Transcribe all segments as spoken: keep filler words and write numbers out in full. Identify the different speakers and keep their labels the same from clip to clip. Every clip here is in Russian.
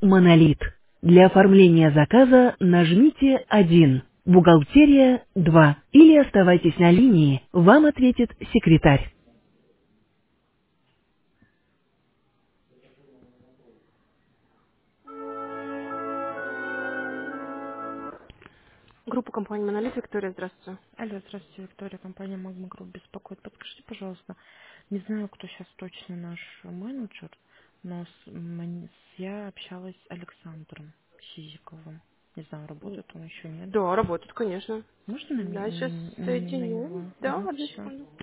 Speaker 1: «Монолит». Для оформления заказа нажмите один, бухгалтерия два или оставайтесь на линии, вам ответит секретарь. Группа компании «Монолит», Виктория, здравствуйте.
Speaker 2: Алло, здравствуйте, Виктория, компания Магма Групп беспокоит. Подскажите, пожалуйста, не знаю, кто сейчас точно наш менеджер, но с, м- с- я общалась с Александром Сизиковым. Не знаю, работает он еще, нет.
Speaker 1: Да, работает, конечно.
Speaker 2: Можно на,
Speaker 1: Да, сейчас
Speaker 2: м- на, на
Speaker 1: соединю.
Speaker 2: него?
Speaker 1: Да,
Speaker 2: Угу,
Speaker 1: одну
Speaker 2: все.
Speaker 1: секунду.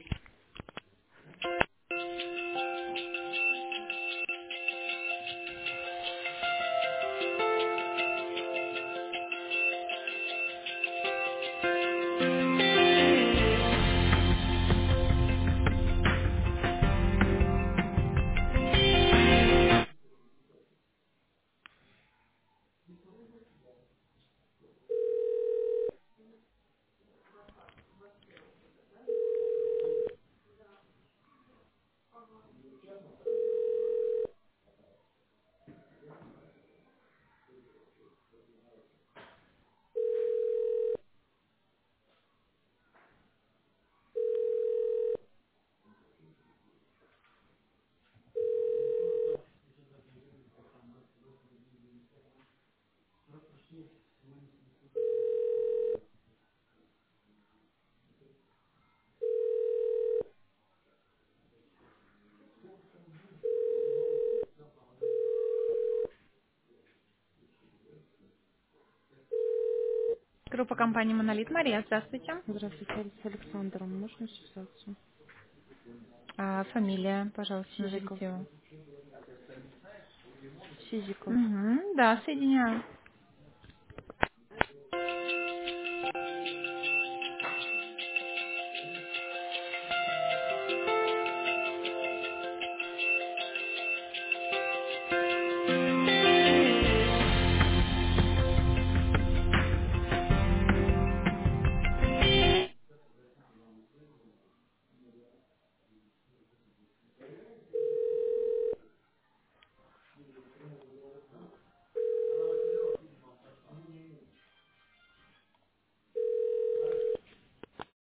Speaker 1: Группа компании «Монолит». Мария, здравствуйте.
Speaker 2: Здравствуйте, с Александром можно связаться?
Speaker 1: А, фамилия, пожалуйста,
Speaker 2: Сизиков.
Speaker 1: назовите его.
Speaker 2: Сизиков.
Speaker 1: Угу, да, соединяю.